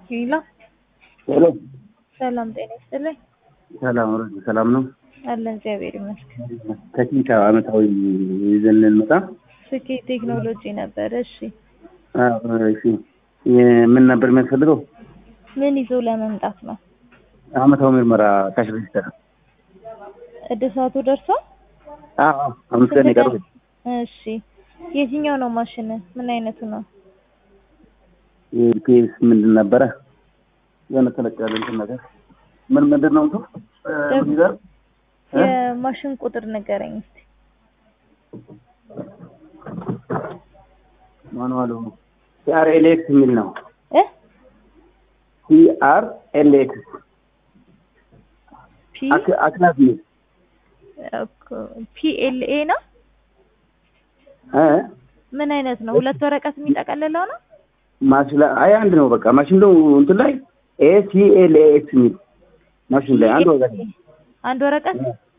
ሄሎ ሄሎ ሰላም ጤና ይስጥልኝ። ሰላም ነው አለን እግዚአብሔር ይመስገን። ቴክኒካ አመታዊ ይዘን ልንመጣ ስኬት ቴክኖሎጂ ነበር። እሺ እሺ ምን ነበር የሚያስፈልገው? ምን ይዞ ለመምጣት ነው? አመታዊ ምርመራ ካሽ ሬጅስተር። እድሳቱ ደርሷል? አዎ 5 ቀን ይቀርብ። እሺ የትኛው ነው ማሽን? ምን አይነቱ ነው? ኬስ ምንድን ነበረ? የሆነ ተለቀቀ እንትን ነገር ምንድን ነው እንትን ምን ይላል? የማሽን ቁጥር ንገረኝ እስቲ። ማኑዋሉ ሲአርኤልኤክስ የሚል ነው። ሲአርኤልኤክስ አክላስ ነው። ፒኤልኤ ነው። ምን አይነት ነው? ሁለት ወረቀት የሚጠቀልለው ነው? ማሽላ አይ አንድ ነው በቃ ማሽን ነው እንትን ላይ ኤሲኤልኤክስ የሚል ማሽን ላይ አንድ ወረቀት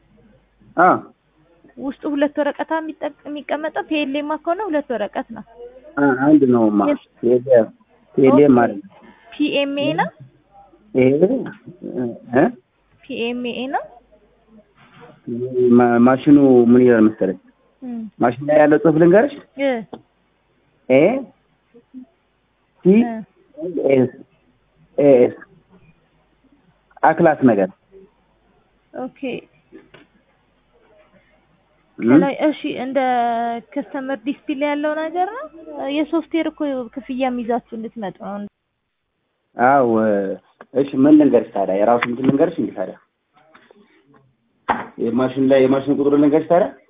ውስጡ ሁለት ወረቀታ የሚቀመጠው ፒኤልኤማ ከሆነ ሁለት ወረቀት ነው። አንድ ነውማ ፒኤልኤ ማለት ነው። ፒኤምኤ ነው። ፒኤምኤ ነው። ማሽኑ ምን ይላል መሰለኝ? ማሽን ላይ ያለው ጽሑፍ ልንገርሽ። ሲ ኤስ አክላስ ነገር ኦኬ። ከላይ እሺ እንደ ከስተመር ዲስፕሌይ ያለው ነገር ነው። የሶፍትዌር እኮ ክፍያም ይዛችሁ እንድትመጡ ነው። አዎ እሺ ምን ልንገርሽ ታዲያ? የራሱ እንትን ልንገርሽ እንዴ ታዲያ? የማሽን ቁጥር ልንገርሽ ታዲያ?